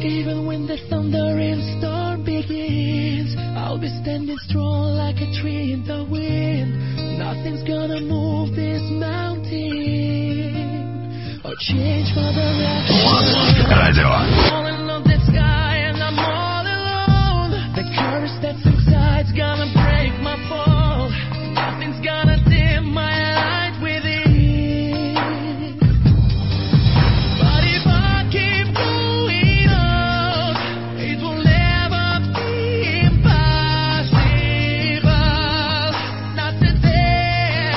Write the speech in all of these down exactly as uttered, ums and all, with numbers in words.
Even when the thunder and storm begins, I'll be standing strong like a tree in the wind. Nothing's gonna move this mountain or change my direction. Falling on the sky and I'm all alone. The courage that's inside's gonna break my fall. Nothing's gonna dim my light within. But if I keep going on, it will never be impossible. Not today.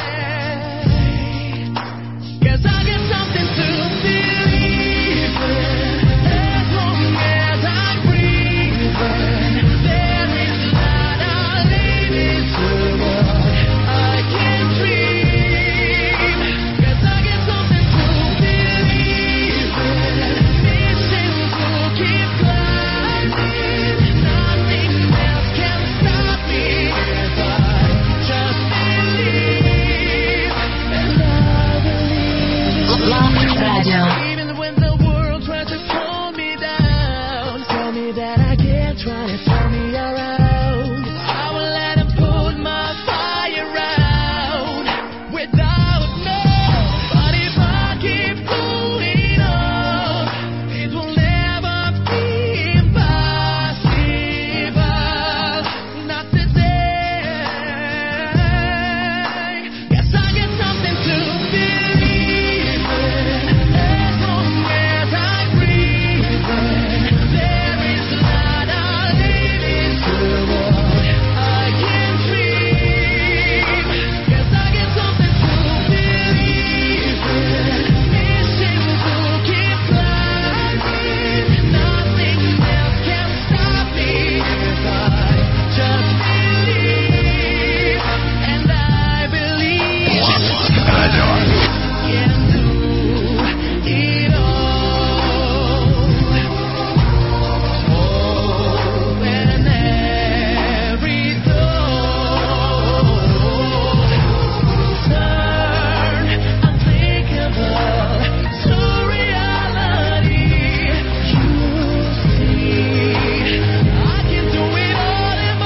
'Cause I got something to believe in. As long as I'm breathing, there is light. I'll lead it toward I can dream. 'Cause I got something to believe in. Mission to keep climbing. Nothing else can stop me if I just believe. And I believe. Love Radio. Even when the world tries to pull me down, tell me that I can't try to turn me around. I will let them put my fire out without no. But if I keep going on, it will never be impossible. Not today. 'Cause I got something to believe in. As long as I'm breathing, there is light. I'll lead it toward I can dream. 'Cause I got something to believe in. Mission to keep climbing. Nothing else can stop me if I just believe. And I believe I can do it all. Open every door. Turn unthinkable to reality. You see, I can do it all and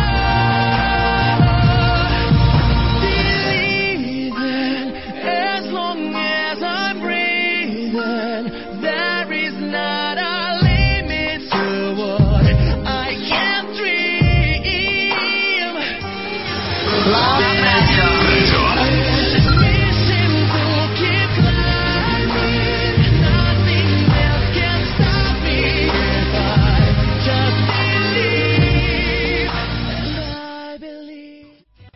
more. Believing as long as I'm breathing, that